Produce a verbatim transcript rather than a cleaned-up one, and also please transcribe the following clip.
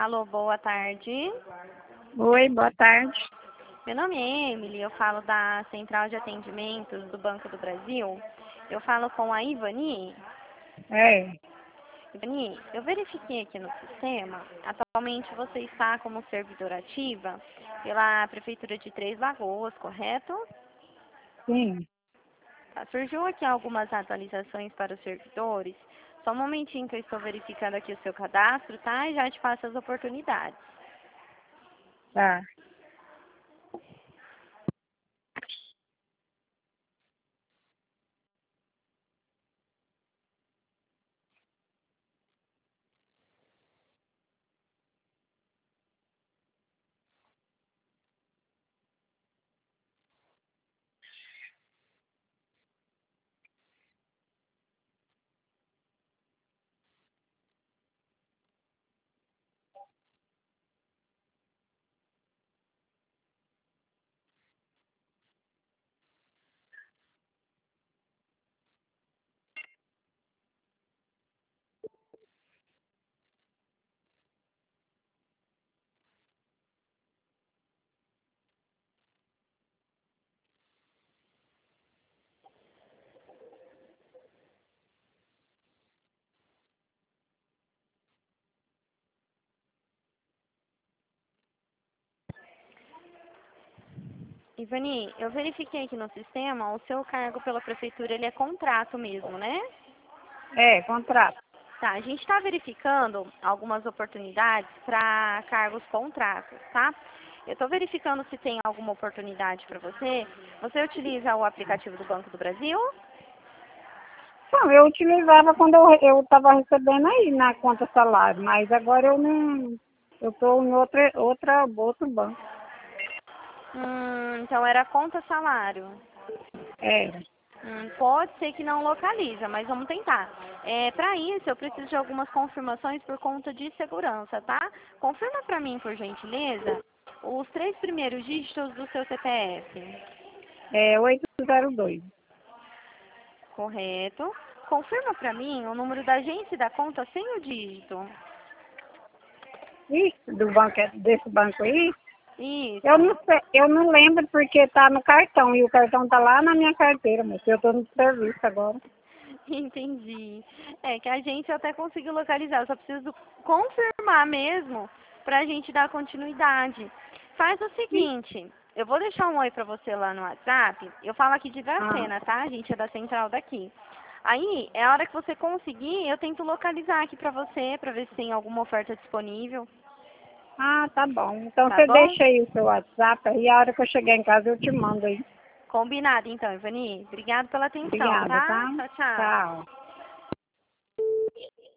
Alô, boa tarde. Oi, boa tarde. Meu nome é Emily, eu falo da Central de Atendimentos do Banco do Brasil. Eu falo com a Ivani. É, Ivani, eu verifiquei aqui no sistema. Atualmente você está como servidora ativa pela Prefeitura de Três Lagoas, correto? sim. Tá, surgiu aqui algumas atualizações para os servidores. Só um momentinho que eu estou verificando aqui o seu cadastro, tá? E já te passo as oportunidades. Tá. Ivani, eu verifiquei aqui no sistema, o seu cargo pela prefeitura, ele é contrato mesmo, né? É, contrato. Tá, a gente está verificando algumas oportunidades para cargos contratos, tá? Eu estou verificando se tem alguma oportunidade para você. Você utiliza o aplicativo do Banco do Brasil? Não, eu utilizava quando eu eu estava recebendo aí na conta salário, mas agora eu não. Eu estou em outra, outra, outro banco. Hum, então era conta salário. É. Hum, pode ser que não localiza, mas vamos tentar. É, para isso, eu preciso de algumas confirmações por conta de segurança, tá? Confirma para mim, por gentileza, os três primeiros dígitos do seu C P F. É oito zero dois. Correto. Confirma para mim o número da agência e da conta sem o dígito. Isso, do banco, é- desse banco aí? Eu Isso. não sei, eu não lembro porque tá no cartão e o cartão tá lá na minha carteira, mas eu tô no serviço agora. Entendi. É que a gente até conseguiu localizar, eu só preciso confirmar mesmo para a gente dar continuidade. Faz o Ih, seguinte, eu vou deixar um oi para você lá no WhatsApp, eu falo aqui de Ah, Dracena, tá? A gente é da central daqui. Aí, é a hora que você conseguir, eu tento localizar aqui para você, para ver se tem alguma oferta disponível, ah, tá bom. Então tá você bom? deixa aí o seu WhatsApp e a hora que eu chegar em casa eu te mando aí. Combinado então, Ivani. Obrigado pela atenção, Obrigada, tá? tá? Tchau, tchau. Tchau.